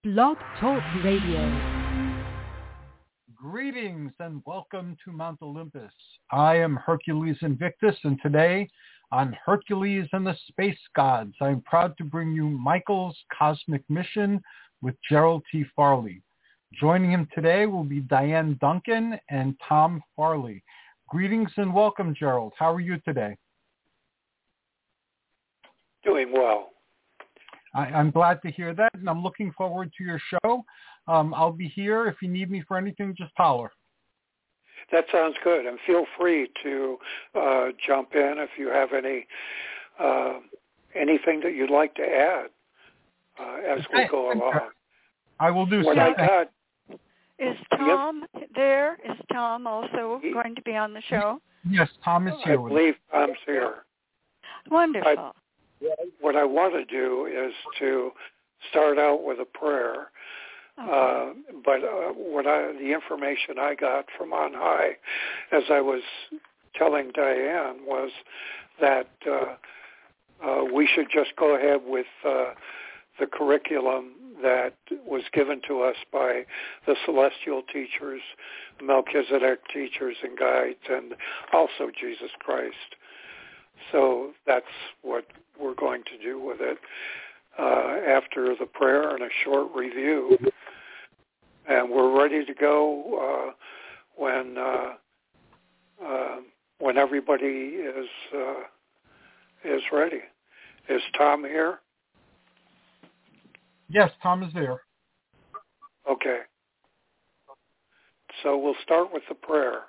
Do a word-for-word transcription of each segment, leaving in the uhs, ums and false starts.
Blog Talk Radio. Greetings and welcome to Mount Olympus. I am Hercules Invictus, and today on Hercules and the Space Gods, I am proud to bring you Michael's Cosmic Mission with Gerald T. Farley. Joining him today will be Diane Duncan and Tom Farley. Greetings and welcome, Gerald. How are you today? Doing well. I, I'm glad to hear that, and I'm looking forward to your show. Um, I'll be here. If you need me for anything, just holler. That sounds good, and feel free to uh, jump in if you have any uh, anything that you'd like to add uh, as we go along. I will do so. What I got. Is Tom yep. there? Is Tom also he, going to be on the show? Yes, Tom is here. I believe Tom's here. Wonderful. I, what I want to do is to start out with a prayer. Okay. Uh, but uh, what I, the information I got from on high, as I was telling Diane, was that uh, uh, we should just go ahead with uh, the curriculum that was given to us by the celestial teachers, Melchizedek teachers and guides, and also Jesus Christ. So that's what we're going to do with it uh, after the prayer and a short review. And we're ready to go uh, when uh, uh, when everybody is uh, is ready. Is Tom here? Yes, Tom is there. Okay. So we'll start with the prayer.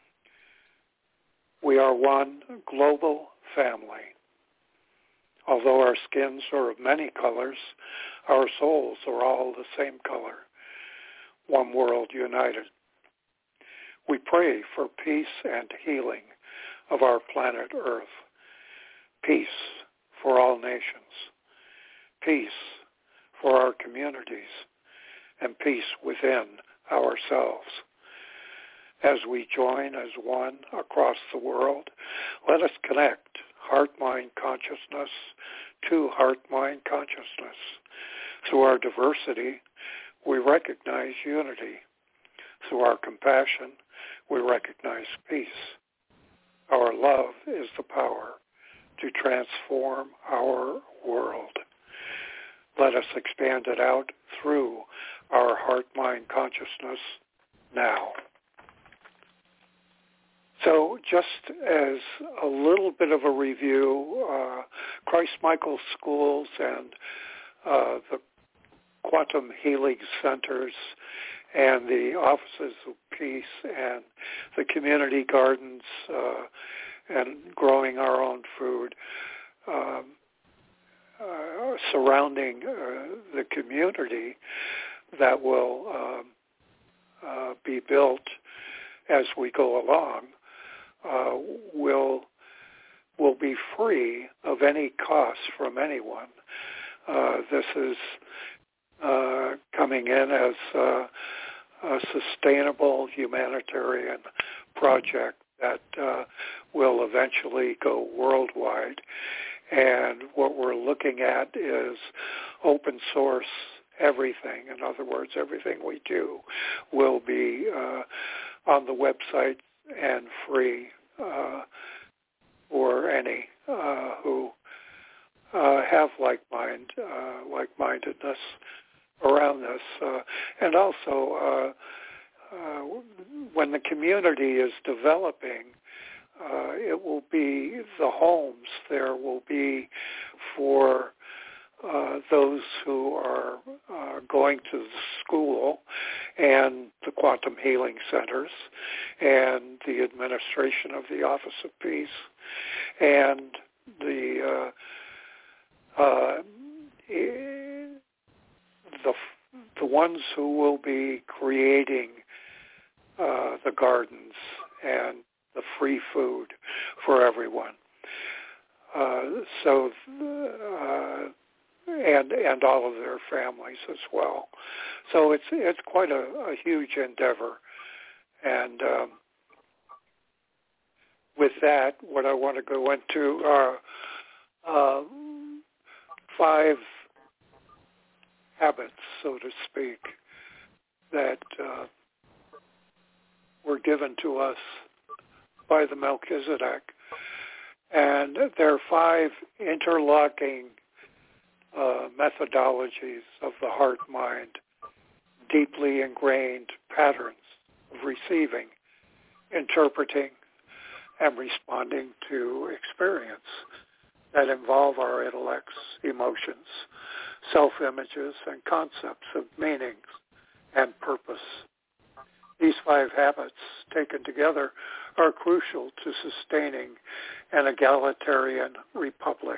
We are one global family. Although our skins are of many colors, our souls are all the same color. One world united. We pray for peace and healing of our planet Earth. Peace for all nations. Peace for our communities. And peace within ourselves. As we join as one across the world, let us connect heart-mind consciousness to heart-mind consciousness. Through our diversity, we recognize unity. Through our compassion, we recognize peace. Our love is the power to transform our world. Let us expand it out through our heart-mind consciousness now. So just as a little bit of a review, uh, Christ Michael Schools and uh, the Quantum Healing Centers and the Offices of Peace and the community gardens uh, and growing our own food um, uh, surrounding uh, the community that will um, uh, be built as we go along uh, will will be free of any cost from anyone. Uh, this is Uh, coming in as uh, a sustainable humanitarian project that uh, will eventually go worldwide. And what we're looking at is open source everything. In other words, everything we do will be uh, on the website and free uh, for any uh, who uh, have like-mind, uh, like-mindedness around this. Uh, and also, uh, uh, when the community is developing, uh, it will be the homes there will be for uh, those who are uh, going to the school and the quantum healing centers and the administration of the Office of Peace and the uh, uh, The, the ones who will be creating uh, the gardens and the free food for everyone. Uh, so, uh, and and all of their families as well. So it's it's quite a, a huge endeavor. And um, with that, what I want to go into are uh, five habits, so to speak, that uh, were given to us by the Melchizedek. And there are five interlocking uh, methodologies of the heart-mind, deeply ingrained patterns of receiving, interpreting, and responding to experience that involve our intellects, emotions, self-images, and concepts of meanings and purpose. These five habits, taken together, are crucial to sustaining an egalitarian republic.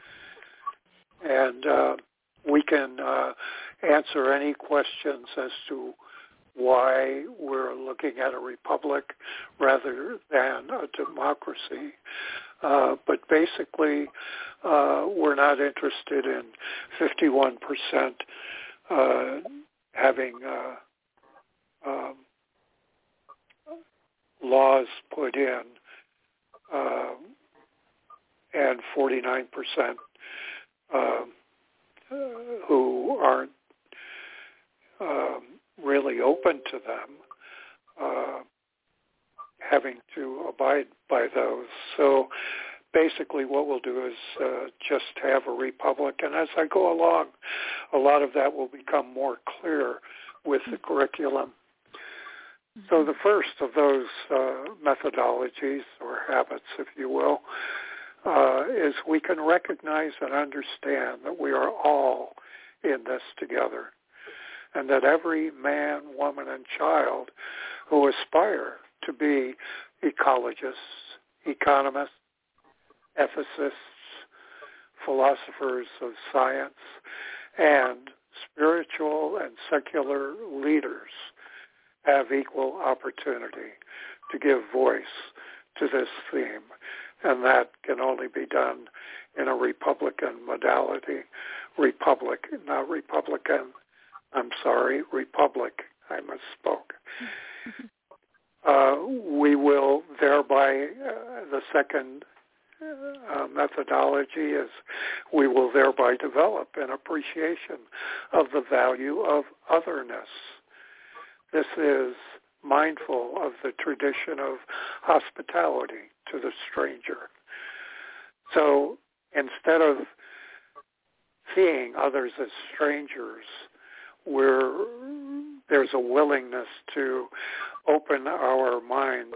And uh, we can uh, answer any questions as to why we're looking at a republic rather than a democracy. Uh, but basically, uh, we're not interested in fifty-one percent uh, having uh, um, laws put in uh, and forty-nine percent uh, who aren't um, really open to them uh, having to abide by those. So basically what we'll do is uh, just have a republic. And as I go along, a lot of that will become more clear with the curriculum. So the first of those uh, methodologies, or habits, if you will, uh, is we can recognize and understand that we are all in this together, and that every man, woman, and child who aspire to be ecologists, economists, ethicists, philosophers of science, and spiritual and secular leaders have equal opportunity to give voice to this theme. And that can only be done in a Republican modality. Republic, not Republican. I'm sorry, Republic. I misspoke. Uh, we will thereby, uh, the second uh, methodology is we will thereby develop an appreciation of the value of otherness. This is mindful of the tradition of hospitality to the stranger. So instead of seeing others as strangers, we're, there's a willingness to open our minds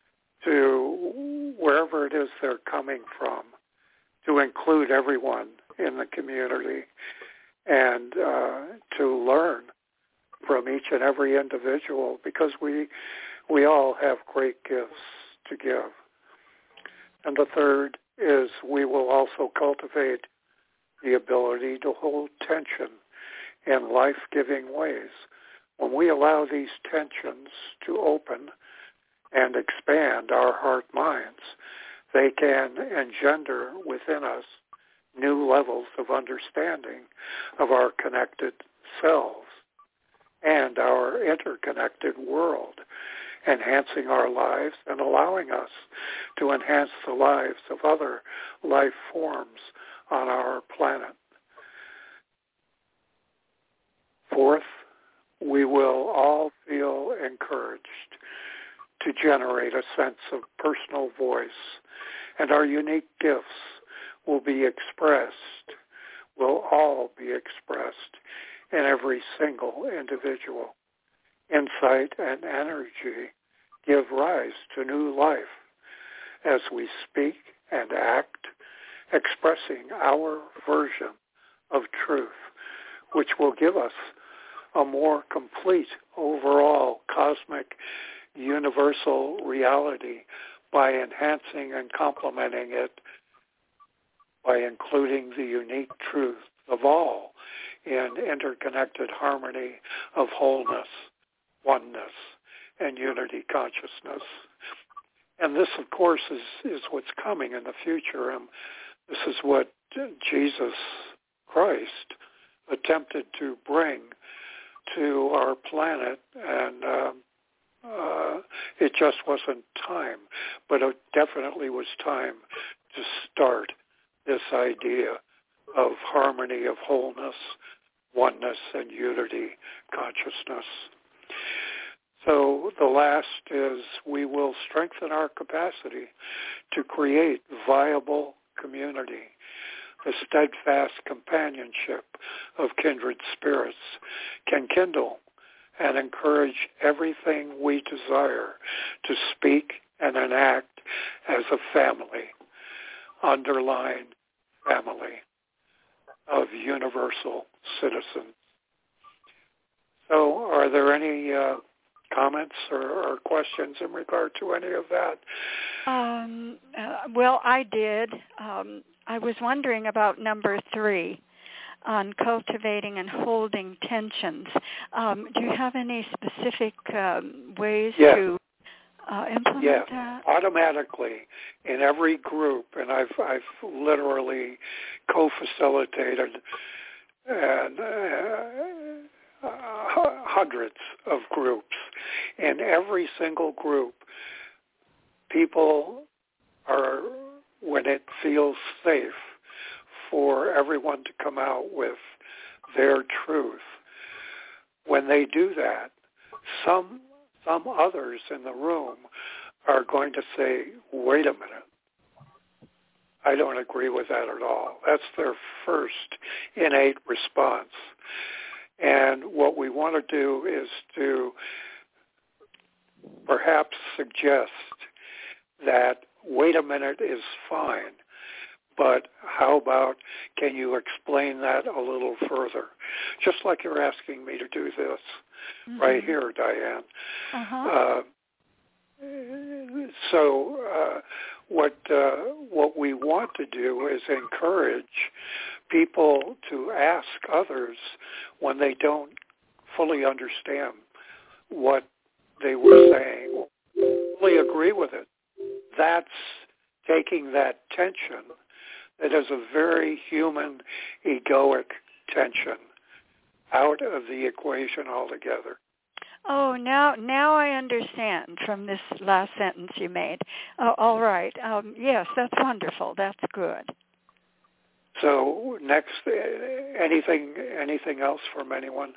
to wherever it is they're coming from, to include everyone in the community, and uh, to learn from each and every individual, because we we all have great gifts to give. And the third is we will also cultivate the ability to hold tension in life-giving ways. When we allow these tensions to open and expand our heart minds, they can engender within us new levels of understanding of our connected selves and our interconnected world, enhancing our lives and allowing us to enhance the lives of other life forms on our planet. Fourth, we will all feel encouraged to generate a sense of personal voice, and our unique gifts will be expressed, will all be expressed in every single individual. Insight and energy give rise to new life as we speak and act, expressing our version of truth, which will give us a more complete overall cosmic universal reality by enhancing and complementing it, by including the unique truth of all in interconnected harmony of wholeness, oneness, and unity consciousness. And this, of course, is, is what's coming in the future. And this is what Jesus Christ attempted to bring to our planet, and uh, uh, it just wasn't time. But it definitely was time to start this idea of harmony, of wholeness, oneness and unity consciousness. So the last is we will strengthen our capacity to create viable community. The steadfast companionship of kindred spirits can kindle and encourage everything we desire to speak and enact as a family, underlying family of universal citizens. So are there any uh, comments or, or questions in regard to any of that? Um, uh, well, I did. Um, I was wondering about number three, on cultivating and holding tensions. Um, do you have any specific um, ways yes. to uh, implement yes. that? Automatically, in every group, and I've I've literally co-facilitated and uh, uh, hundreds of groups. In every single group, people are, when it feels safe for everyone to come out with their truth, when they do that, some some others in the room are going to say, wait a minute, I don't agree with that at all. That's their first innate response. And what we want to do is to perhaps suggest that wait a minute is fine, but how about, can you explain that a little further? Just like you're asking me to do this mm-hmm. right here, Diane. Uh-huh. Uh, so uh, what uh, what we want to do is encourage people to ask others when they don't fully understand what they were saying, fully agree with it. That's taking that tension that is a very human, egoic tension out of the equation altogether. Oh, now now I understand from this last sentence you made. Oh, all right. Um, yes, that's wonderful. That's good. So next, anything anything else from anyone?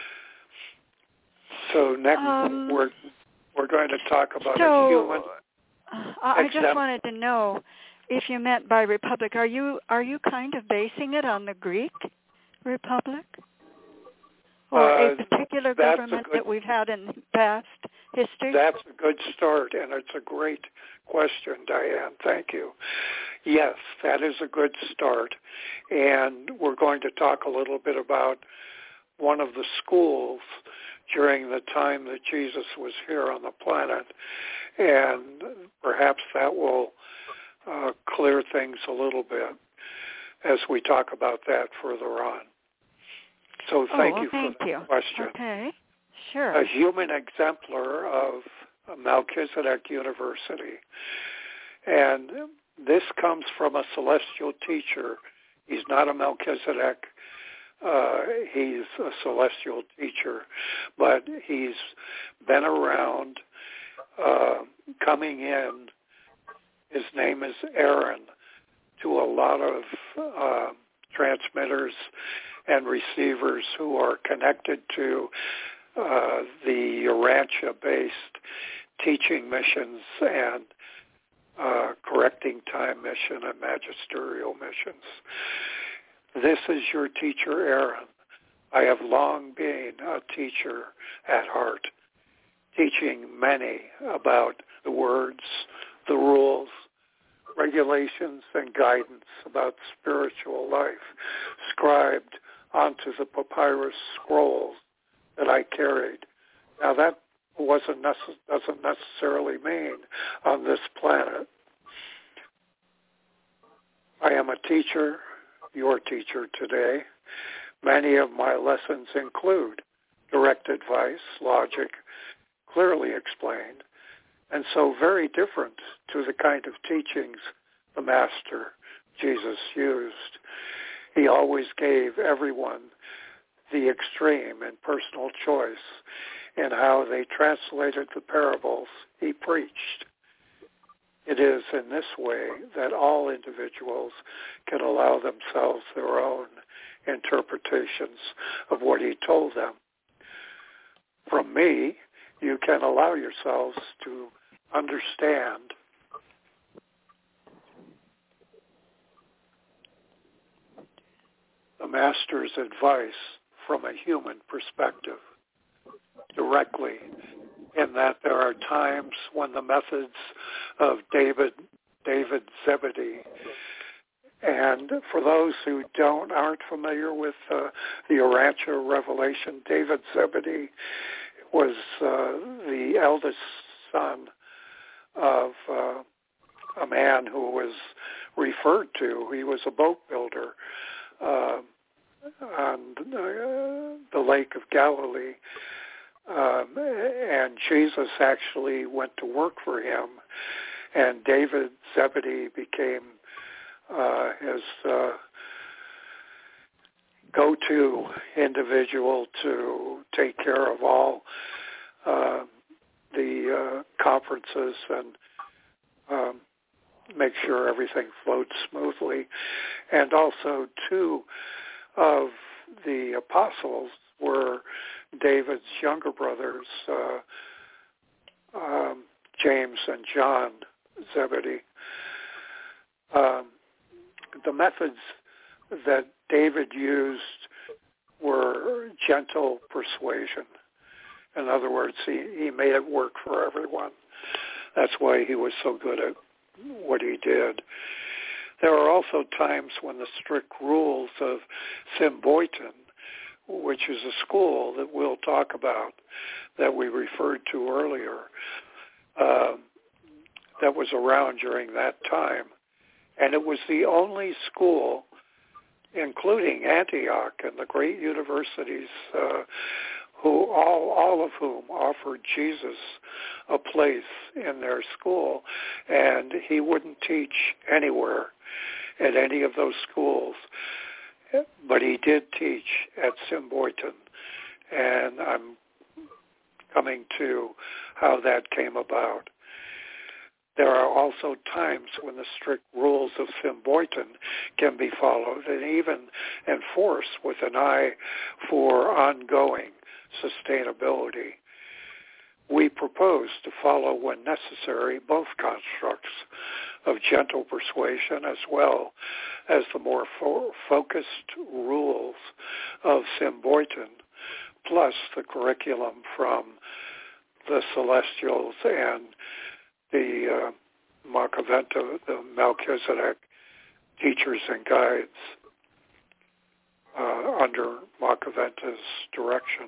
So next, um, we're we're going to talk about so, a human. Uh, I just wanted to know if you meant by republic. Are you are you kind of basing it on the Greek republic? Or Uh, a particular government a good, that we've had in past history? That's a good start, and it's a great question, Diane. Thank you. Yes, that is a good start. And we're going to talk a little bit about one of the schools during the time that Jesus was here on the planet. And perhaps that will uh, clear things a little bit as we talk about that further on. So thank oh, well, you for thank the you. question. Okay, sure. A human exemplar of Melchizedek University. And this comes from a celestial teacher. He's not a Melchizedek. Uh, he's a celestial teacher. But he's been around, uh, coming in. His name is Aaron, to a lot of uh, transmitters and receivers who are connected to uh, the Urantia-based teaching missions and uh, correcting time mission and magisterial missions. This is your teacher, Aaron. I have long been a teacher at heart, teaching many about the words, the rules, regulations, and guidance about spiritual life, scribed onto the papyrus scrolls that I carried. Now that wasn't necess- doesn't necessarily mean on this planet. I am a teacher, your teacher today. Many of my lessons include direct advice, logic, clearly explained, and so very different to the kind of teachings the Master, Jesus, used. He always gave everyone the extreme and personal choice in how they translated the parables he preached. It is in this way that all individuals can allow themselves their own interpretations of what he told them. From me, you can allow yourselves to understand the Master's advice from a human perspective directly, in that there are times when the methods of David David Zebedee, and for those who don't aren't familiar with uh, the Urantia revelation, David Zebedee was uh, the eldest son of uh, a man who was referred to. He was a boat builder uh, on uh, the Lake of Galilee. Um, and Jesus actually went to work for him, and David Zebedee became uh, his uh, go-to individual to take care of all uh, the uh, conferences and um, make sure everything flowed smoothly. And also two of the apostles were David's younger brothers, uh, um, James and John Zebedee. Um, the methods that David used were gentle persuasion. In other words, he, he made it work for everyone. That's why he was so good at what he did. There are also times when the strict rules of Symboyton, which is a school that we'll talk about, that we referred to earlier, uh, that was around during that time. And it was the only school, including Antioch and the great universities, uh, who all, all of whom offered Jesus a place in their school, and he wouldn't teach anywhere at any of those schools. But he did teach at Symboyton, and I'm coming to how that came about. There are also times when the strict rules of Symboyton can be followed and even enforced with an eye for ongoing sustainability. We propose to follow, when necessary, both constructs of gentle persuasion as well as the more fo- focused rules of Symboyton, plus the curriculum from the Celestials and the uh, Macaventa, the Melchizedek teachers and guides uh, under Macaventa's direction.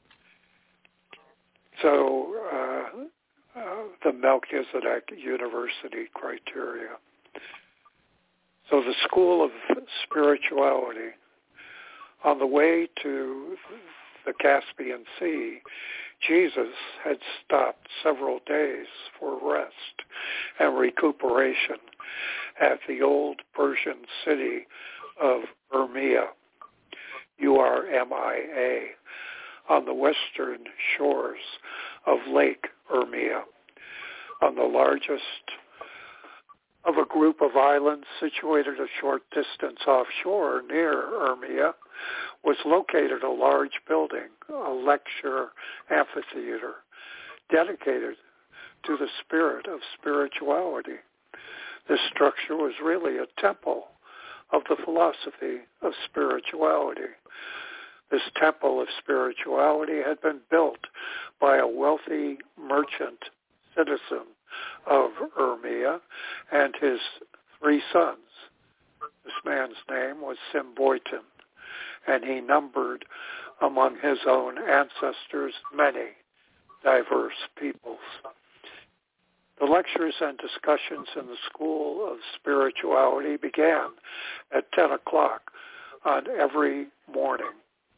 So uh, uh, the Melchizedek University criteria. So the School of Spirituality. On the way to the Caspian Sea, Jesus had stopped several days for rest and recuperation at the old Persian city of Urmia, U R M I A, on the western shores of Lake Urmia, on the largest of a group of islands situated a short distance offshore near Urmia, was located a large building, a lecture amphitheater, dedicated to the spirit of spirituality. This structure was really a temple of the philosophy of spirituality. This temple of spirituality had been built by a wealthy merchant citizen of Urmia and his three sons. This man's name was Symboyton, and he numbered among his own ancestors many diverse peoples. The lectures and discussions in the School of Spirituality began at ten o'clock on every morning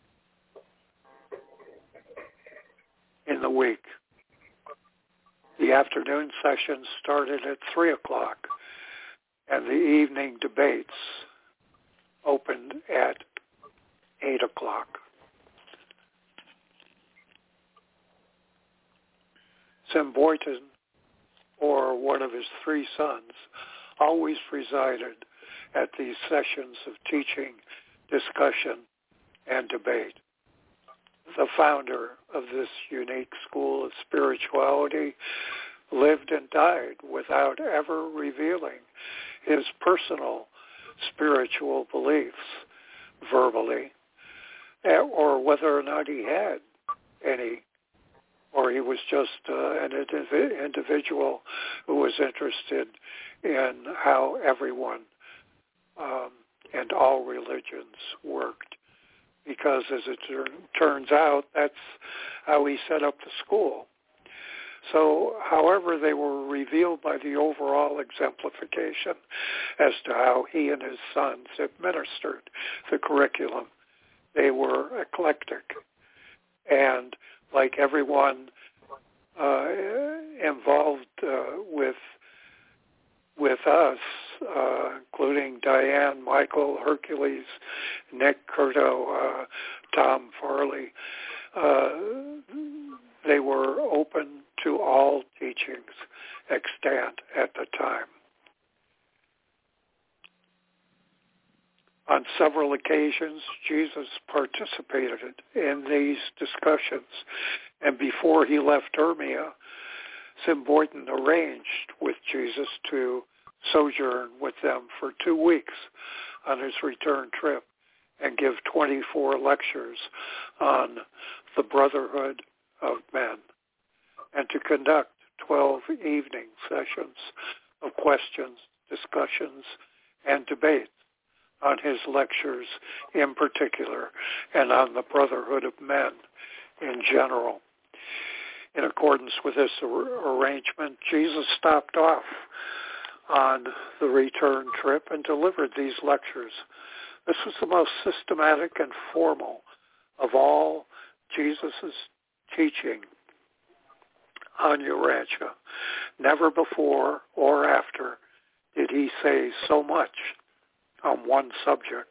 in the week. The afternoon sessions started at three o'clock, and the evening debates opened at eight o'clock. Symboyton, or one of his three sons, always presided at these sessions of teaching discussion, and debate. The founder of this unique school of spirituality lived and died without ever revealing his personal spiritual beliefs verbally, or whether or not he had any, or he was just uh, an indiv- individual who was interested in how everyone um, and all religions worked. Because as it tur- turns out, that's how he set up the school. So, however, they were revealed by the overall exemplification as to how he and his sons administered the curriculum. They were eclectic. And like everyone uh, involved uh, with with us, uh, including Diane, Michael, Hercules, Nick, Curto, uh, Tom Farley, uh, they were open to all teachings extant at the time. On several occasions, Jesus participated in these discussions, and before he left Urmia, Sim Boyden arranged with Jesus to sojourn with them for two weeks on his return trip and give twenty-four lectures on the brotherhood of men, and to conduct twelve evening sessions of questions, discussions, and debates on his lectures in particular and on the brotherhood of men in general. In accordance with this ar- arrangement, Jesus stopped off on the return trip and delivered these lectures. This was the most systematic and formal of all Jesus' teaching on Urantia. Never before or after did he say so much on one subject.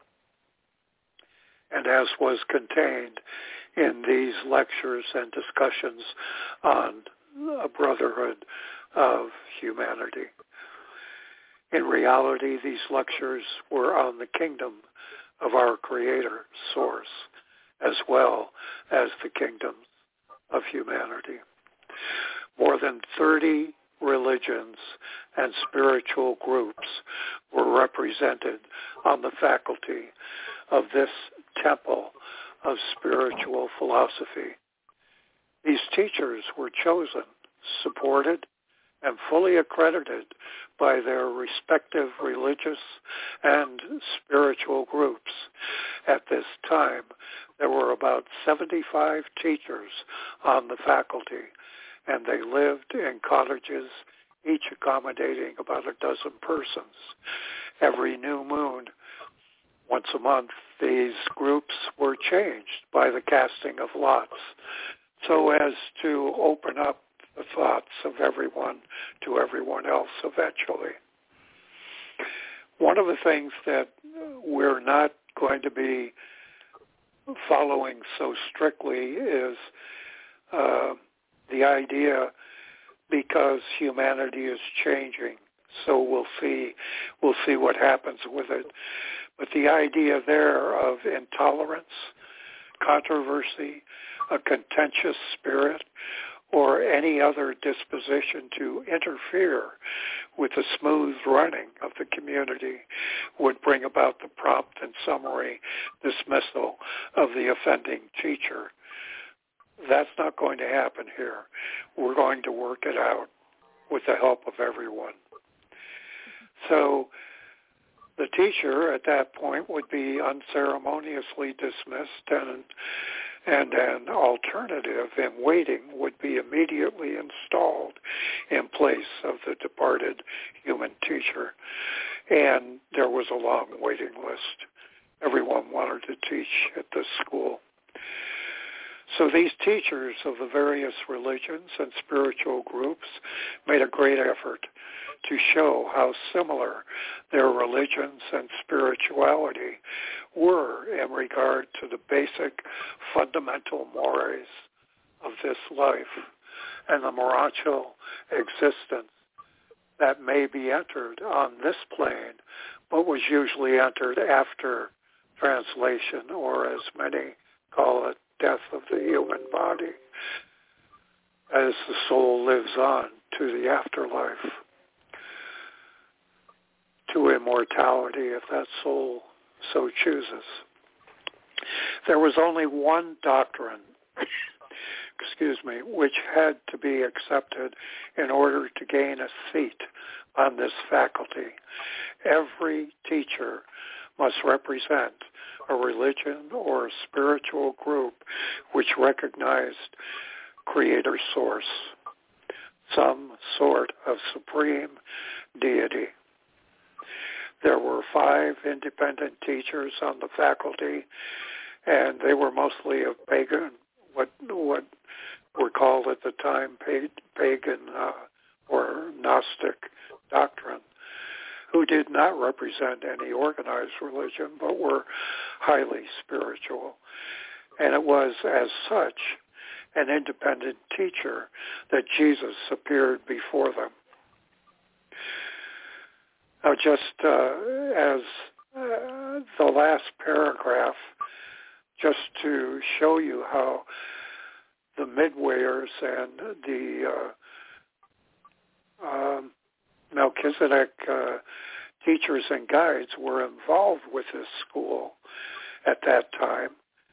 And as was contained in these lectures and discussions on a brotherhood of humanity. In reality, these lectures were on the kingdom of our Creator, Source, as well as the kingdoms of humanity. More than thirty religions and spiritual groups were represented on the faculty of this temple of spiritual philosophy. These teachers were chosen, supported, and fully accredited by their respective religious and spiritual groups. At this time, there were about seventy-five teachers on the faculty, and they lived in cottages, each accommodating about a dozen persons. Every new moon, once a month, these groups were changed by the casting of lots so as to open up the thoughts of everyone to everyone else eventually. One of the things that we're not going to be following so strictly is uh, the idea, because humanity is changing, so we'll see we'll see what happens with it. But the idea there of intolerance, controversy, a contentious spirit, or any other disposition to interfere with the smooth running of the community would bring about the prompt and summary dismissal of the offending teacher. That's not going to happen here. We're going to work it out with the help of everyone. So the teacher at that point would be unceremoniously dismissed, and and an alternative in waiting would be immediately installed in place of the departed human teacher. And there was a long waiting list. Everyone wanted to teach at this school. So these teachers of the various religions and spiritual groups made a great effort to show how similar their religions and spirituality were in regard to the basic fundamental mores of this life and the moral existence that may be entered on this plane, but was usually entered after translation, or as many call it, death of the human body, as the soul lives on to the afterlife, to immortality if that soul so chooses. There was only one doctrine, excuse me, which had to be accepted in order to gain a seat on this faculty. Every teacher must represent a religion or a spiritual group which recognized Creator Source, some sort of supreme deity. There were five independent teachers on the faculty, and they were mostly of pagan, what what were called at the time pagan uh, or Gnostic doctrine, who did not represent any organized religion, but were highly spiritual. And it was as such an independent teacher that Jesus appeared before them. Now, just uh, as uh, the last paragraph, just to show you how the Midwayers and the uh, um, Melchizedek uh, teachers and guides were involved with this school at that time.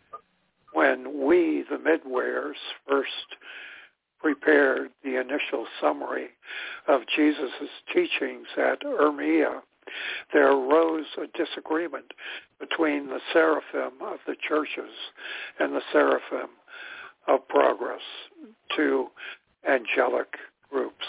When we, the Midwayers, first prepared the initial summary of Jesus' teachings at Urmia, there arose a disagreement between the seraphim of the churches and the seraphim of progress, two angelic groups,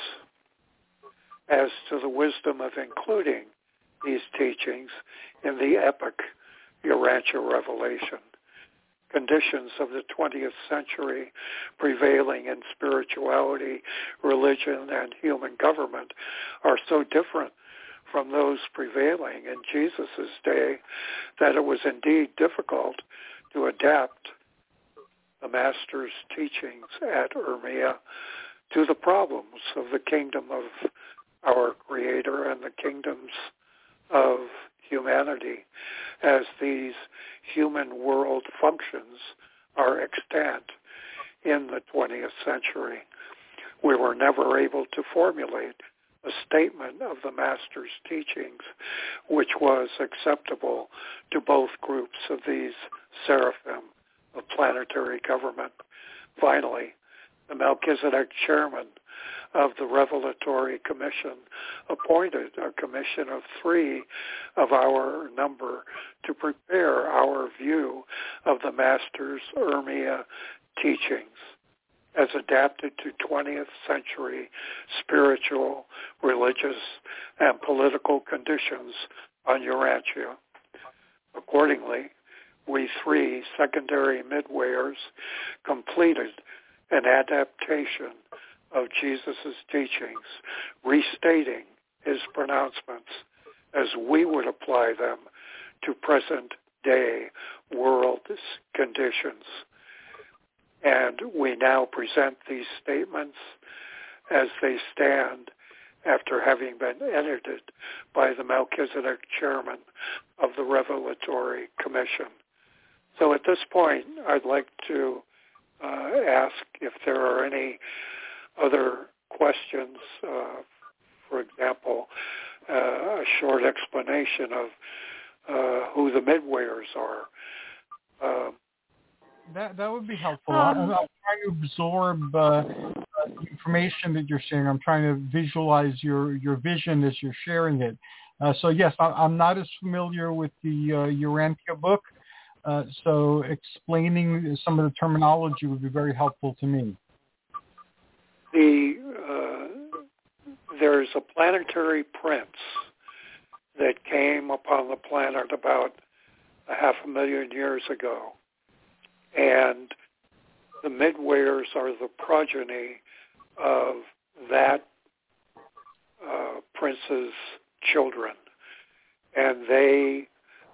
as to the wisdom of including these teachings in the epic Urantia Revelation. Conditions of the twentieth century prevailing in spirituality, religion, and human government are so different from those prevailing in Jesus' day that it was indeed difficult to adapt the Master's teachings at Urmia to the problems of the kingdom of our Creator and the kingdoms of humanity as these human world functions are extant in the twentieth century. We were never able to formulate a statement of the Master's teachings which was acceptable to both groups of these seraphim of planetary government. Finally, the Melchizedek chairman of the Revelatory Commission appointed a commission of three of our number to prepare our view of the Master's Urmia teachings as adapted to twentieth century spiritual, religious, and political conditions on Urantia. Accordingly, we three secondary Midwayers completed an adaptation of Jesus' teachings, restating his pronouncements as we would apply them to present-day world conditions. And we now present these statements as they stand after having been edited by the Melchizedek chairman of the Revelatory Commission. So at this point, I'd like to uh, ask if there are any other questions, uh, for example, uh, a short explanation of uh, who the Midwayers are. Uh, that that would be helpful. Um, I'm, I'm trying to absorb uh, the information that you're sharing. I'm trying to visualize your, your vision as you're sharing it. Uh, so yes, I, I'm not as familiar with the uh, Urantia book, uh, so explaining some of the terminology would be very helpful to me. The uh, there's a planetary prince that came upon the planet about a half a million years ago, and the Midwayers are the progeny of that uh, prince's children, and they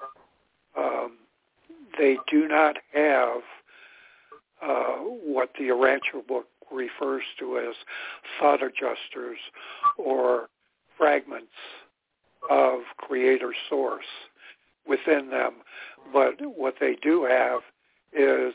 um, they do not have uh, what the Urantia book refers to as thought adjusters or fragments of Creator Source within them but what they do have is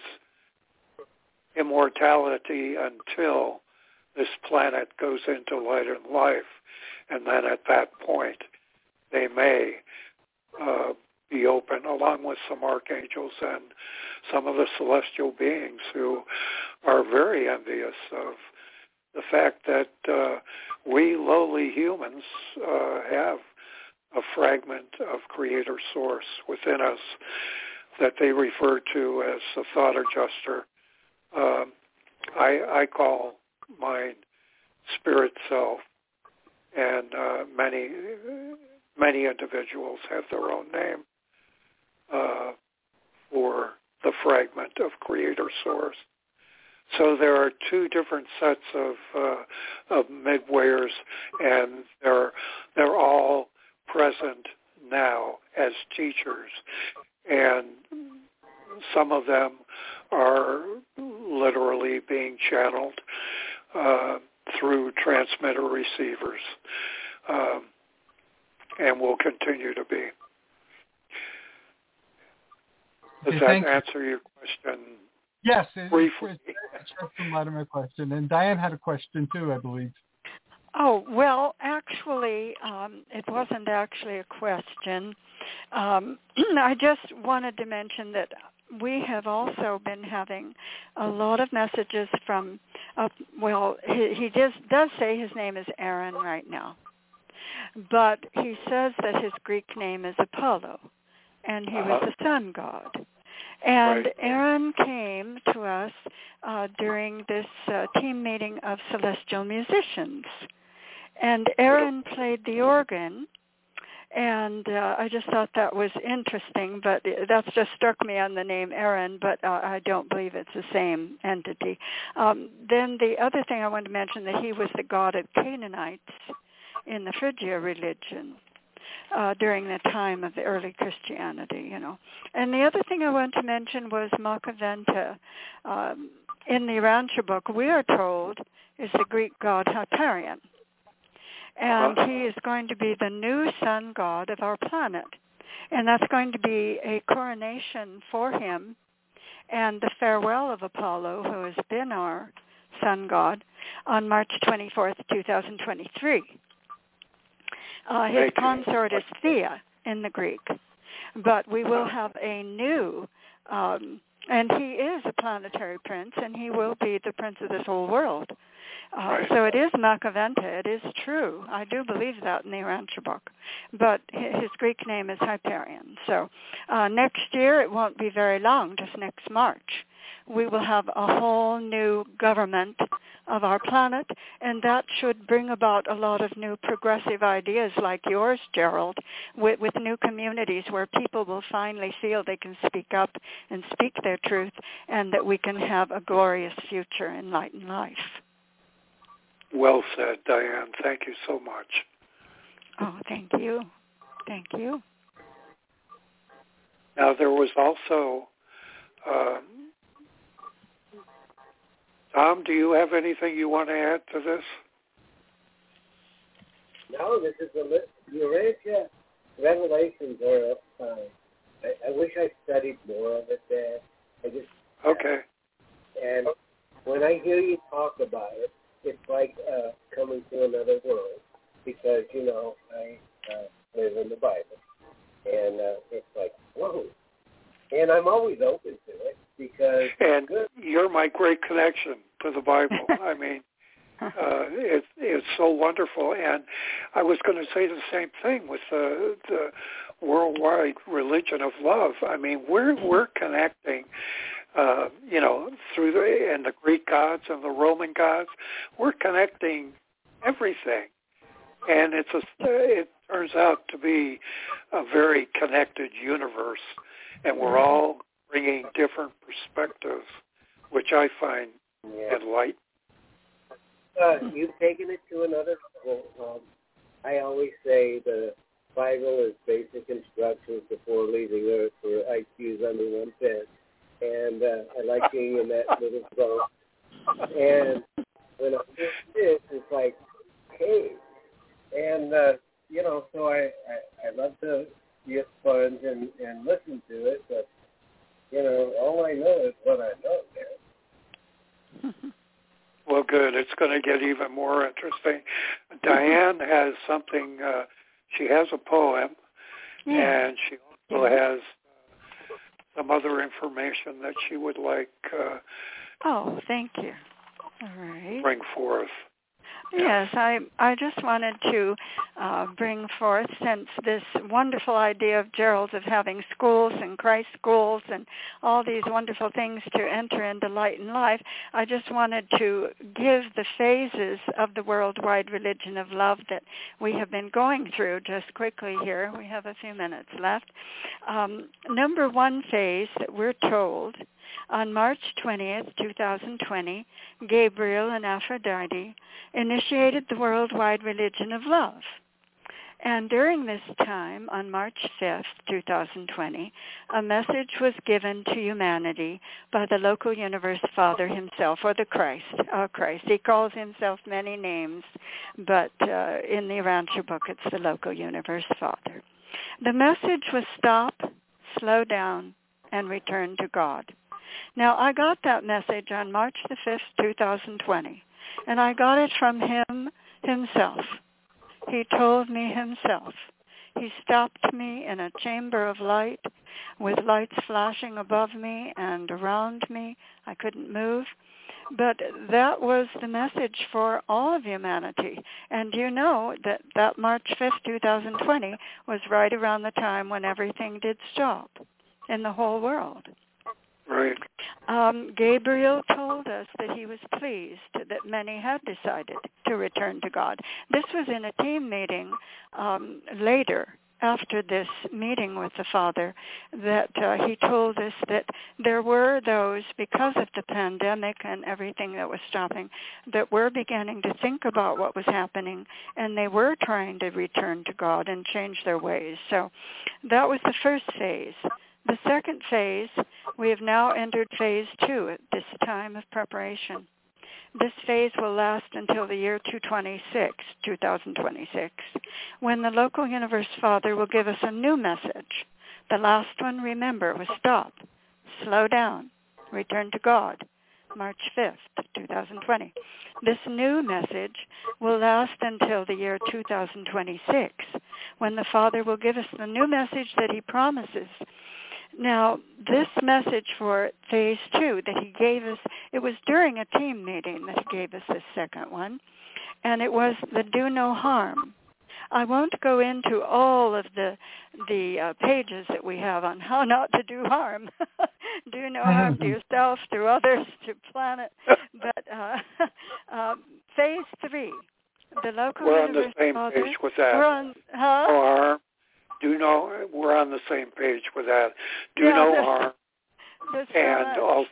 immortality until this planet goes into light and life, and then at that point they may uh, be open, along with some archangels and some of the celestial beings who are very envious of the fact that uh, we lowly humans uh, have a fragment of Creator Source within us that they refer to as the thought adjuster. Um, I, I call mine spirit self, and uh, many many individuals have their own name uh, for the fragment of Creator Source. So there are two different sets of uh, of midwayers, and they're they're all present now as teachers, and some of them are literally being channeled uh, through transmitter receivers, um, and will continue to be. Does okay, that answer your question? Yes, it, briefly. it, it answered a lot of my question. And Diane had a question too, I believe. Oh, well, actually, um, it wasn't actually a question. Um, I just wanted to mention that we have also been having a lot of messages from, uh, well, he, he just does say his name is Aaron right now, but he says that his Greek name is Apollo, and he was the sun god. And Right. Aaron came to us uh, during this uh, team meeting of celestial musicians. And Aaron played the organ, and uh, I just thought that was interesting, but that's just struck me on the name Aaron, but uh, I don't believe it's the same entity. Um, then the other thing I wanted to mention, that he was the god of Canaanites in the Phrygia religion. Uh, during the time of the early Christianity, you know. And the other thing I wanted to mention was Makaventa. Um, in the Urantia book, we are told is the Greek god Hyperion. And he is going to be the new sun god of our planet. And that's going to be a coronation for him and the farewell of Apollo, who has been our sun god, on March twenty-fourth, twenty twenty-three. Uh, his consort is Thea in the Greek, but we will have a new, um, and he is a planetary prince, and he will be the prince of this whole world. Uh, so it is Makaventa. It is true. I do believe that in the Urantia book, but his Greek name is Hyperion. So uh, next year, it won't be very long, just next March, we will have a whole new government of our planet, and that should bring about a lot of new progressive ideas like yours, Gerald, with, with new communities where people will finally feel they can speak up and speak their truth, and that we can have a glorious future in light and life. Well said, Diane. Thank you so much. Oh, thank you. Thank you. Now, there was also... Um, Tom, do you have anything you want to add to this? No, this is the the Urantia Revelations are. Uh, I, I wish I studied more of it. There, I just okay. And when I hear you talk about it, it's like uh, coming to another world, because you know I uh, live in the Bible, and uh, it's like whoa. And I'm always open to it because... And you're my great connection to the Bible. I mean, uh, it, it's so wonderful. And I was going to say the same thing with the, the worldwide religion of love. I mean, we're we're connecting, uh, you know, through the and the Greek gods and the Roman gods. We're connecting everything, and it's a it turns out to be a very connected universe. And we're all bringing different perspectives, which I find yeah. enlightening. Uh, you've taken it to another level. Um, I always say the Bible is basic instructions before leaving Earth for I Qs under one ten. And uh, I like being in that little zone. And when I do this, it's like, hey. And, uh, you know, so I, I, I love to get sponge and, and listen to it, but, you know, all I know is what I know, man. Well, good. It's going to get even more interesting. Diane has something, uh, she has a poem, yeah. and she also yeah. has uh, some other information that she would like uh, Oh, thank you. All right. bring forth. Yes, I I just wanted to uh, bring forth, since this wonderful idea of Gerald's of having schools and Christ schools and all these wonderful things to enter into light and life, I just wanted to give the phases of the worldwide religion of love that we have been going through just quickly here. We have a few minutes left. Um, number one phase that we're told, on March twentieth, twenty twenty, Gabriel and Aphrodite initiated the worldwide religion of love. And during this time, on March fifth, twenty twenty, a message was given to humanity by the local universe father himself, or the Christ. Uh, Christ. He calls himself many names, but uh, in the Urantia book, it's the local universe father. The message was stop, slow down, and return to God. Now, I got that message on March the fifth, twenty twenty, and I got it from him himself. He told me himself. He stopped me in a chamber of light with lights flashing above me and around me. I couldn't move. But that was the message for all of humanity. And you know that that March fifth, twenty twenty was right around the time when everything did stop in the whole world. Right. Um, Gabriel told us that he was pleased that many had decided to return to God. This was in a team meeting um, later, after this meeting with the Father, that uh, he told us that there were those, because of the pandemic and everything that was stopping, that were beginning to think about what was happening, and they were trying to return to God and change their ways. So that was the first phase. The second phase, we have now entered phase two at this time of preparation. This phase will last until the year two thousand twenty-six, when the local universe father will give us a new message. The last one, remember, was stop, slow down, return to God, March fifth, twenty twenty. This new message will last until the year two thousand twenty-six, when the Father will give us the new message that he promises. Now, this message for phase two that he gave us, it was during a team meeting that he gave us this second one, and it was the do no harm. I won't go into all of the the uh, pages that we have on how not to do harm. Do no harm to yourself, to others, to planet. But uh, uh, phase three, the local We're on the universe same father, page with that. We're on, huh? No harm. Do no. We're on the same page with that. Do yeah, no there's, harm, there's and so also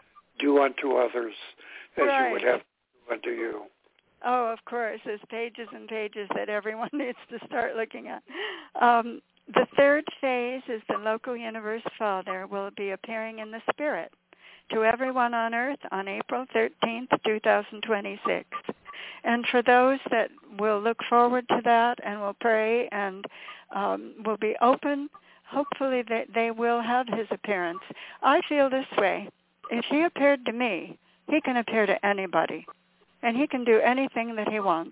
do unto others as right. you would have to do unto you. Oh, of course. There's pages and pages that everyone needs to start looking at. Um, the third phase is the local universe father will be appearing in the spirit to everyone on earth on April thirteenth, twenty twenty-six. And for those that will look forward to that and will pray and um, will be open, hopefully they, they will have his appearance. I feel this way. If he appeared to me, he can appear to anybody. And he can do anything that he wants.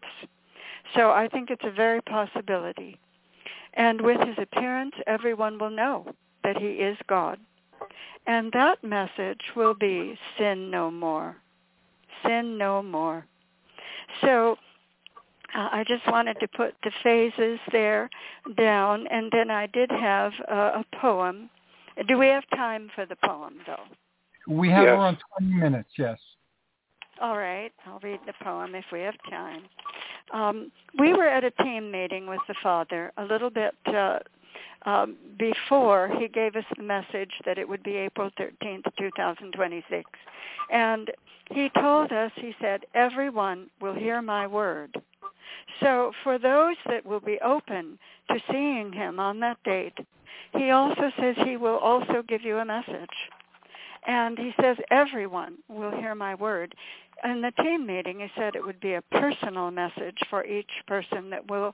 So I think it's a very possibility. And with his appearance, everyone will know that he is God. And that message will be sin no more. Sin no more. So uh, I just wanted to put the phases there down. And then I did have uh, a poem. Do we have time for the poem, though? We have yes. around twenty minutes, yes. All right, I'll read the poem if we have time. Um, we were at a team meeting with the Father a little bit uh, um, before he gave us the message that it would be April thirteenth, twenty twenty-six. And he told us, he said, everyone will hear my word. So for those that will be open to seeing him on that date, he also says he will also give you a message. And he says, everyone will hear my word. In the team meeting, he said it would be a personal message for each person that will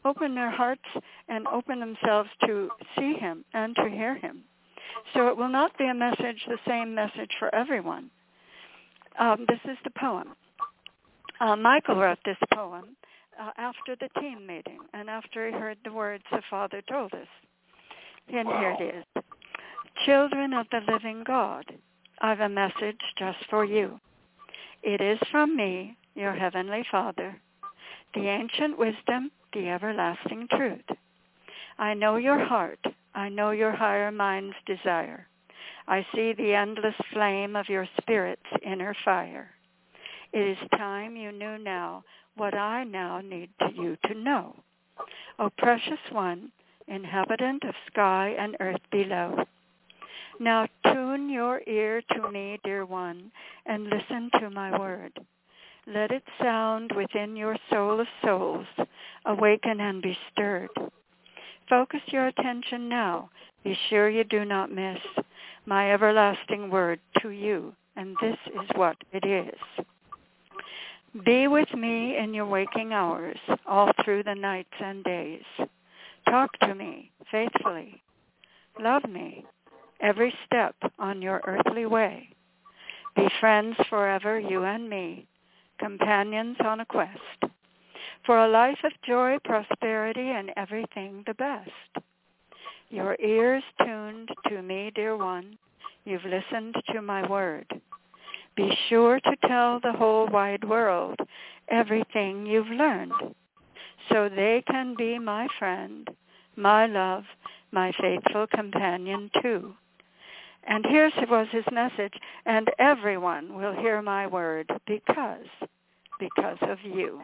open their hearts and open themselves to see him and to hear him. So it will not be a message, the same message for everyone. Um, this is the poem. Uh, Michael wrote this poem uh, after the team meeting and after he heard the words the Father told us. And Wow. here it is. Children of the living God, I've a message just for you. It is from me, your heavenly Father, the ancient wisdom, the everlasting truth. I know your heart. I know your higher mind's desire. I see the endless flame of your spirit's inner fire. It is time you knew now what I now need to you to know. O precious one, inhabitant of sky and earth below. Now tune your ear to me, dear one, and listen to my word. Let it sound within your soul of souls. Awaken and be stirred. Focus your attention now. Be sure you do not miss my everlasting word to you, and this is what it is. Be with me in your waking hours, all through the nights and days. Talk to me faithfully. Love me every step on your earthly way. Be friends forever, you and me, companions on a quest, for a life of joy, prosperity, and everything the best. Your ears tuned to me, dear one, you've listened to my word. Be sure to tell the whole wide world everything you've learned, so they can be my friend, my love, my faithful companion too. And here was his message, and everyone will hear my word because, because of you.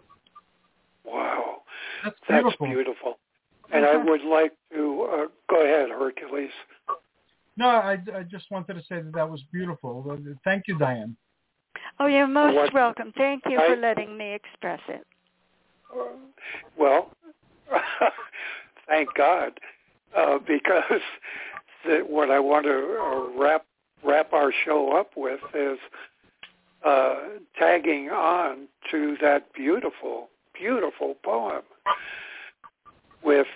Wow. That's beautiful. That's beautiful. And I would like to, uh, go ahead, Hercules. No, I, I just wanted to say that that was beautiful. Thank you, Diane. Oh, you're most What, welcome. Thank you I, for letting me express it. Uh, well, thank God, uh, because the, what I want to uh, wrap wrap our show up with is uh, tagging on to that beautiful, beautiful poem with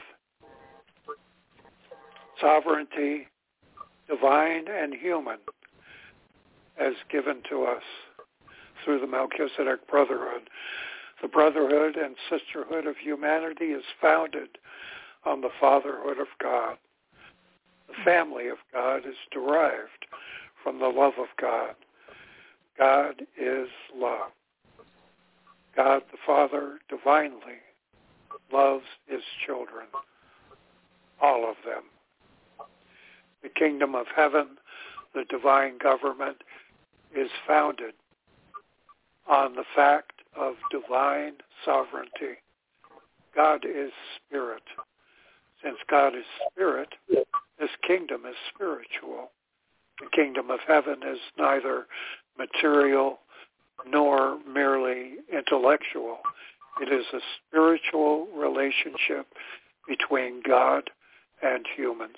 sovereignty, divine and human, as given to us through the Melchizedek Brotherhood. The brotherhood and sisterhood of humanity is founded on the fatherhood of God. The family of God is derived from the love of God. God is love. God the Father divinely loves his children, all of them. The kingdom of heaven, the divine government, is founded on the fact of divine sovereignty. God is spirit. Since God is spirit, this kingdom is spiritual. The kingdom of heaven is neither material nor merely intellectual. It is a spiritual relationship between God and humans.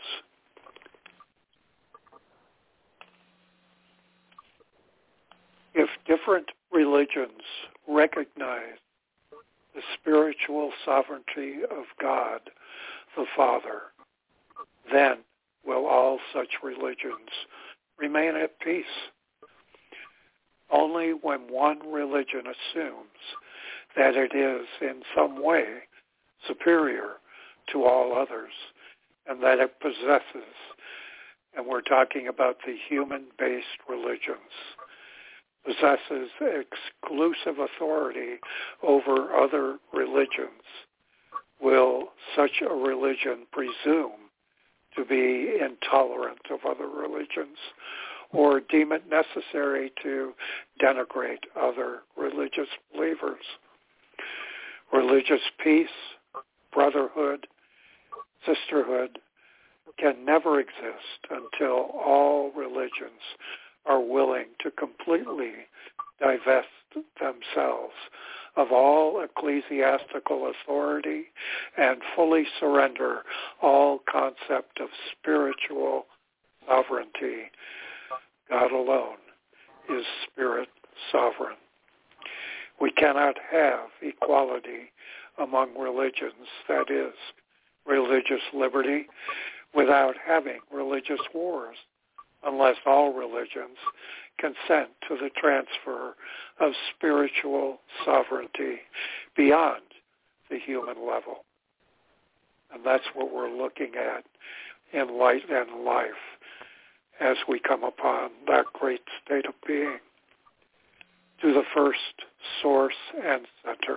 If different religions recognize the spiritual sovereignty of God, the Father, then will all such religions remain at peace. Only when one religion assumes that it is in some way superior to all others and that it possesses, and we're talking about the human-based religions, possesses exclusive authority over other religions, will such a religion presume to be intolerant of other religions or deem it necessary to denigrate other religious believers. Religious peace, brotherhood, sisterhood can never exist until all religions are willing to completely divest themselves of all ecclesiastical authority and fully surrender all concept of spiritual sovereignty. God alone is spirit sovereign. We cannot have equality among religions, that is, religious liberty, without having religious wars, unless all religions consent to the transfer of spiritual sovereignty beyond the human level. And that's what we're looking at in Light and Life as we come upon that great state of being, to the first source and center.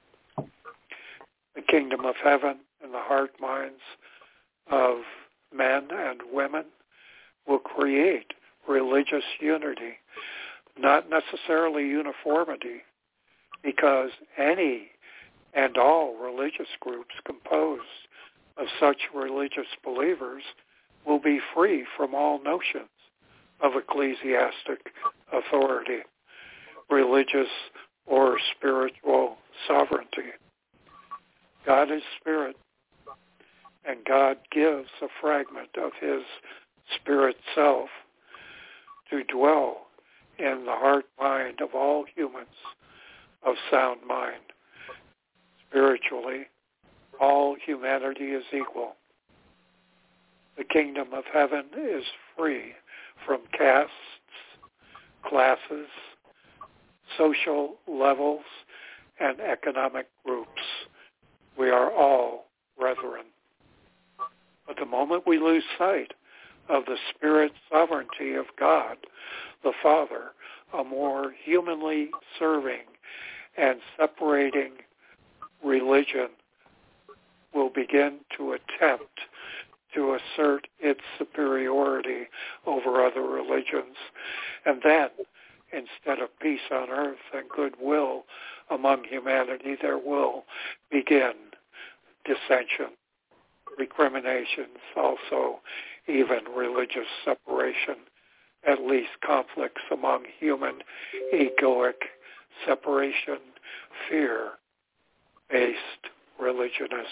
The kingdom of heaven in the heart minds of men and women will create religious unity, not necessarily uniformity, because any and all religious groups composed of such religious believers will be free from all notions of ecclesiastic authority, religious or spiritual sovereignty. God is spirit, and God gives a fragment of his spirit self to dwell in the heart mind of all humans of sound mind. Spiritually, all humanity is equal. The kingdom of heaven is free from castes, classes, social levels, and economic groups. We are all brethren. But the moment we lose sight of the spirit sovereignty of God, the Father, a more humanly serving and separating religion will begin to attempt to assert its superiority over other religions. And then, instead of peace on earth and goodwill among humanity, there will begin dissension, recriminations, also even religious separation, at least conflicts among human egoic separation, fear-based religionists.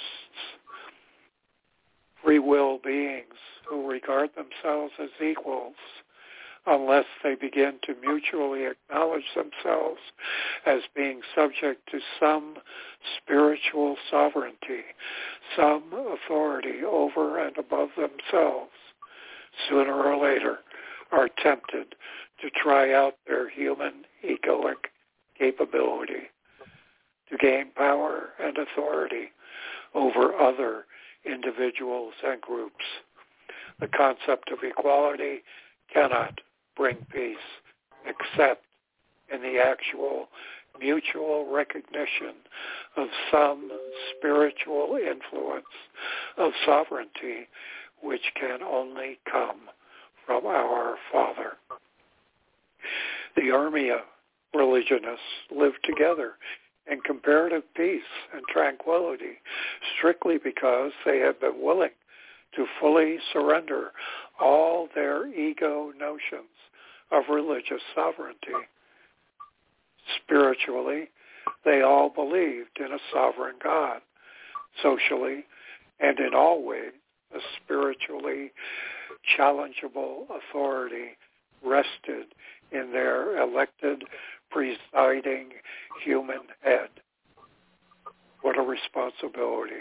Free will beings who regard themselves as equals, unless they begin to mutually acknowledge themselves as being subject to some spiritual sovereignty, some authority over and above themselves, sooner or later are tempted to try out their human egoic capability to gain power and authority over other individuals and groups. The concept of equality cannot bring peace except in the actual mutual recognition of some spiritual influence of sovereignty which can only come from our Father. The Urmia religionists lived together in comparative peace and tranquility strictly because they had been willing to fully surrender all their ego notions of religious sovereignty. Spiritually, they all believed in a sovereign God. Socially, and in all ways, a spiritually challengeable authority rested in their elected, presiding human head. What a responsibility.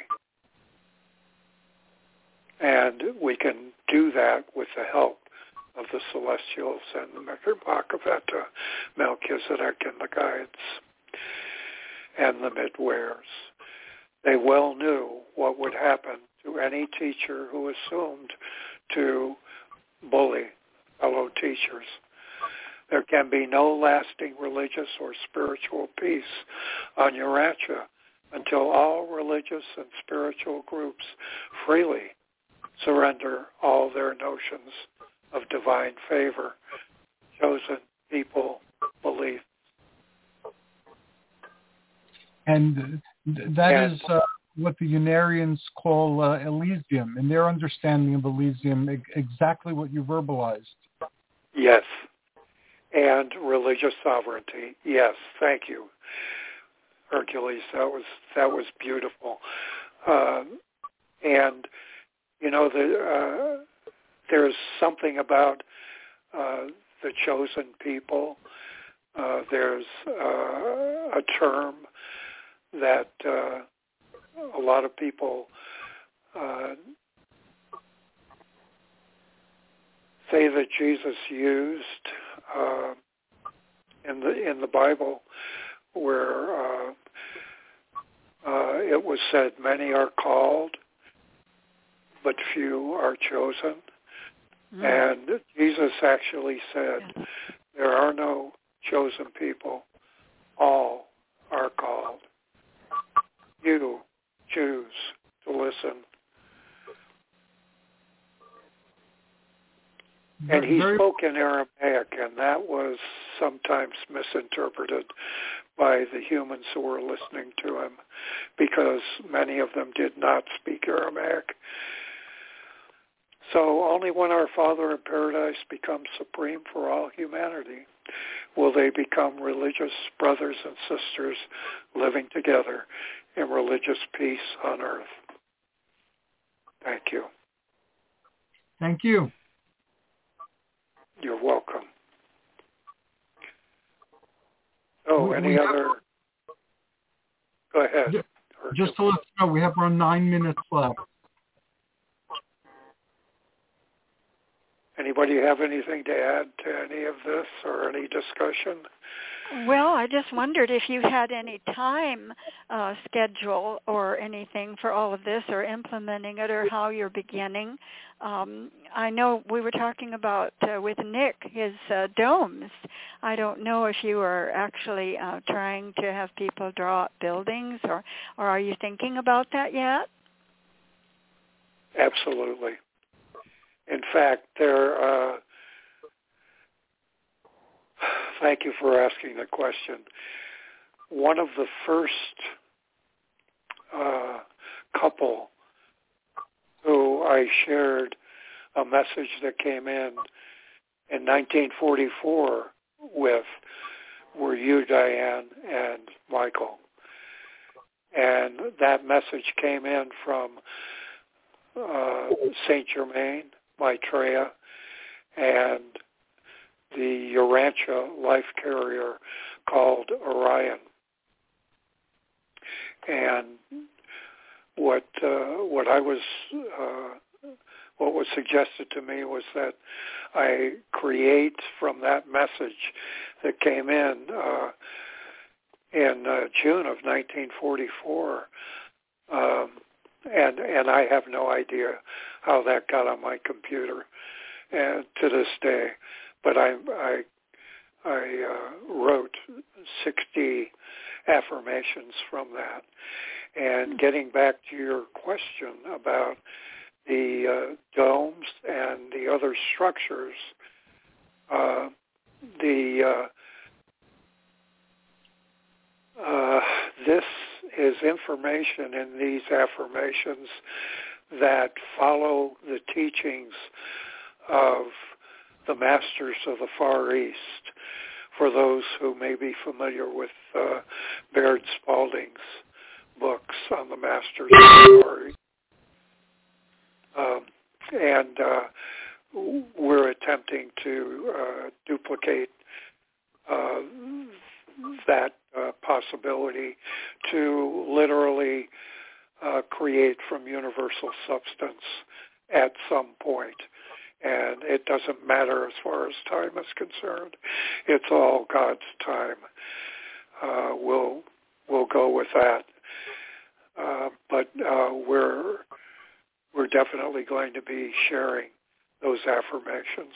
And we can do that with the help of the celestials and the Bhagavata, Melchizedek and the guides, and the midwares. They well knew what would happen to any teacher who assumed to bully fellow teachers. There can be no lasting religious or spiritual peace on Urantia until all religious and spiritual groups freely surrender all their notions of divine favor, chosen people, belief. And that and, is uh, what the Unarians call uh, Elysium, in their understanding of Elysium, exactly what you verbalized. Yes. And religious sovereignty. Yes, thank you, Hercules. That was that was beautiful. Um, and you know, the, uh, there's something about uh, the chosen people. Uh, there's uh, a term that uh, a lot of people uh, say that Jesus used uh, in the in the Bible, where uh, uh, it was said, "Many are called, but few are chosen." Mm. And Jesus actually said, yes. There are no chosen people. All are called. You choose to listen. And he spoke in Aramaic, and that was sometimes misinterpreted by the humans who were listening to him, because many of them did not speak Aramaic. So only when our Father in paradise becomes supreme for all humanity will they become religious brothers and sisters living together in religious peace on earth. Thank you. Thank you. You're welcome. Oh, we, any we other? Have, Go ahead. Just, just to let you know, we have around nine minutes left. Anybody have anything to add to any of this or any discussion? Well, I just wondered if you had any time uh, schedule or anything for all of this, or implementing it, or how you're beginning. Um, I know we were talking about uh, with Nick his uh, domes. I don't know if you are actually uh, trying to have people draw up buildings, or, or are you thinking about that yet? Absolutely. In fact, there. Uh, thank you for asking the question. One of the first uh, couple who I shared a message that came in in nineteen forty-four with were you, Diane, and Michael. And that message came in from uh, Saint Germain, Maitreya, and the Urantia life carrier called Orion. And what uh, what I was uh, what was suggested to me was that I create from that message that came in uh, in uh, June of nineteen forty-four. Um, And and I have no idea how that got on my computer, and to this day. But I I I uh, wrote sixty affirmations from that. And getting back to your question about the uh, domes and the other structures, uh, the uh, uh, this is information in these affirmations that follow the teachings of the masters of the Far East. For those who may be familiar with uh, Baird Spalding's books on the masters of the Far East. Um, and uh, we're attempting to uh, duplicate uh, that uh, possibility to literally uh, create from universal substance at some point. And it doesn't matter as far as time is concerned. It's all God's time. Uh, we'll we'll go with that. Uh, but uh, we're we're definitely going to be sharing those affirmations.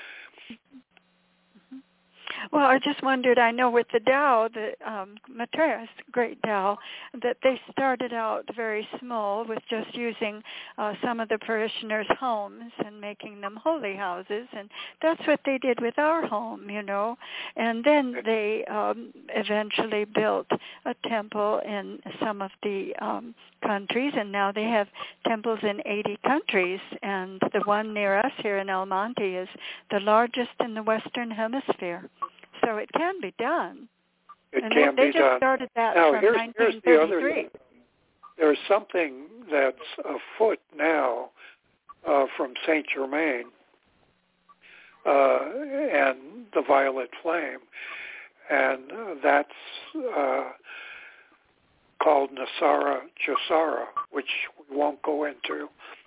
Well, I just wondered, I know with the Tao, the um, Maitreya's great Tao, that they started out very small with just using uh, some of the parishioners' homes and making them holy houses, and that's what they did with our home, you know. And then they um, eventually built a temple in some of the um, countries, and now they have temples in eighty countries, and the one near us here in El Monte is the largest in the Western Hemisphere. So it can be done. It and can they, they be just done. started that now, from here's, nineteen thirty-three. Here's the other, there's something that's afoot now uh, from Saint Germain uh, and the Violet Flame, and uh, that's uh, called Nasara Jasara, which we won't go into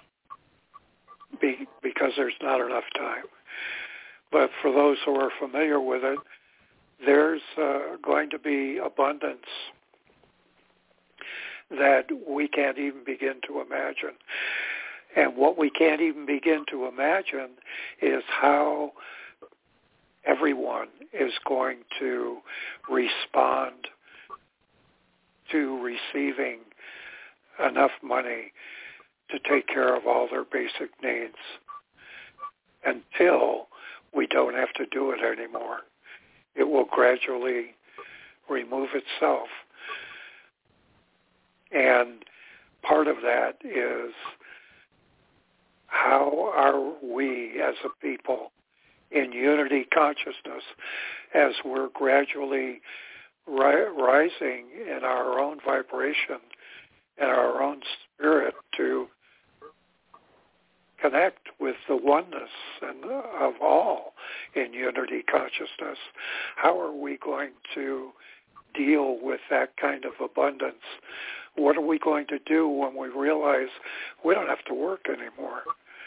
be, because there's not enough time. But for those who are familiar with it, there's uh, going to be abundance that we can't even begin to imagine. And what we can't even begin to imagine is how everyone is going to respond to receiving enough money to take care of all their basic needs until we don't have to do it anymore. It will gradually remove itself. And part of that is how are we as a people in unity consciousness as we're gradually ri- rising in our own vibration and our own spirit to connect with the oneness and of all in unity consciousness. How are we going to deal with that kind of abundance? What are we going to do when we realize we don't have to work anymore?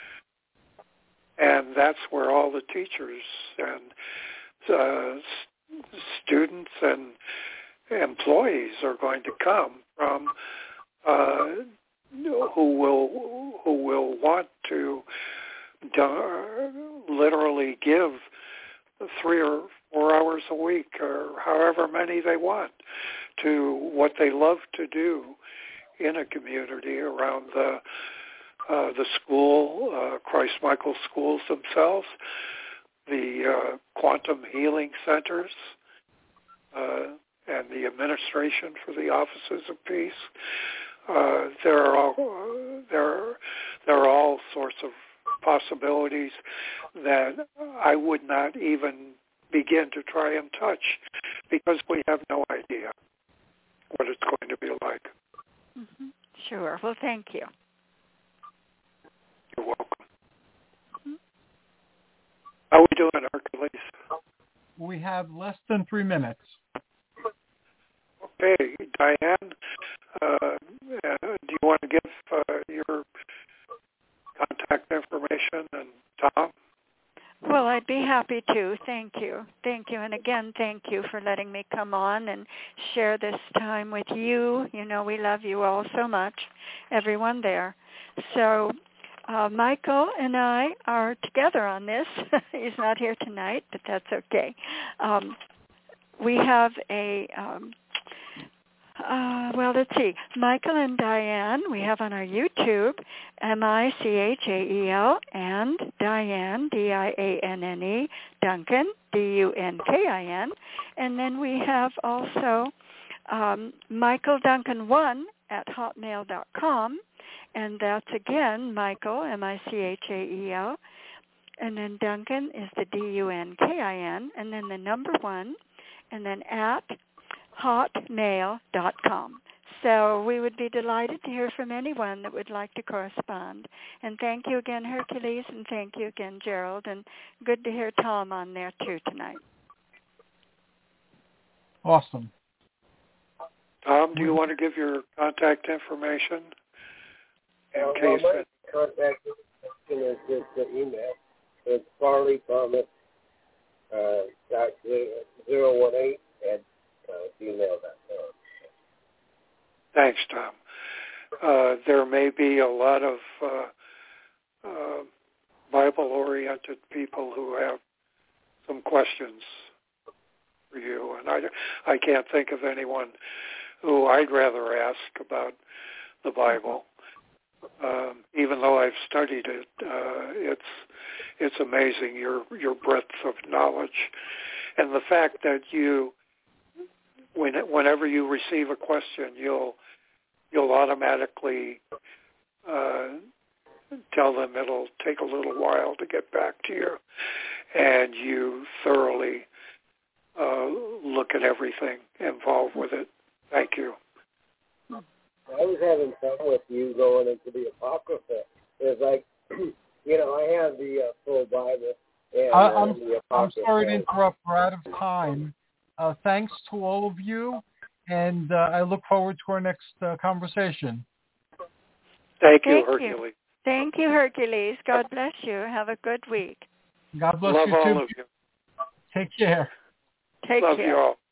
And that's where all the teachers and uh, students and employees are going to come from, uh, who will who will want to do, literally give three or four hours a week or however many they want to what they love to do in a community around the uh, the school, uh, Christ Michael schools themselves, the uh, quantum healing centers, uh, and the administration for the offices of peace. Uh, there are all, uh, there there are all sorts of possibilities that I would not even begin to try and touch because we have no idea what it's going to be like. Mm-hmm. Sure. Well, thank you. You're welcome. Mm-hmm. How are we doing, Hercules? We have less than three minutes. Okay, Diane, uh, uh, do you want to give uh, your contact information, and Tom? Well, I'd be happy to. Thank you. Thank you. And again, thank you for letting me come on and share this time with you. You know, we love you all so much, everyone there. So uh, Michael and I are together on this. He's not here tonight, but that's okay. Um, we have a... Um, Uh, well, let's see. Michael and Diane, we have on our YouTube, M I C H A E L, and Diane, D I A N N E, Duncan, D U N K I N. And then we have also um, Michael Duncan one at hotmail dot com. And that's, again, Michael, M I C H A E L. And then Duncan is the D U N K I N. And then the number one. And then at hotmail dot com. So we would be delighted to hear from anyone that would like to correspond. And thank you again, Hercules, and thank you again, Gerald. And good to hear Tom on there, too, tonight. Awesome. Tom, do you want to give your contact information? In uh, case well, my it... contact information is just the email. It's Farley Thomas, uh, dot zero one eight at Uh, gmail dot com. Thanks, Tom. Uh, there may be a lot of uh, uh, Bible-oriented people who have some questions for you, and I, I can't think of anyone who I'd rather ask about the Bible. Um, even though I've studied it, uh, it's it's amazing your your breadth of knowledge, and the fact that you. When, whenever you receive a question, you'll you'll automatically uh, tell them it'll take a little while to get back to you, and you thoroughly uh, look at everything involved with it. Thank you. I was having fun with you going into the Apocrypha. It's like, you know, I have the uh, full Bible. And, I, uh, I'm, the I'm sorry to interrupt. We're out of time. Uh, thanks to all of you. and uh, I look forward to our next uh, conversation. Thank you, Thank Hercules. you. Thank you, Hercules. God bless you. Have a good week. God bless Love you all too. of you. Take care. Take Love care. you all.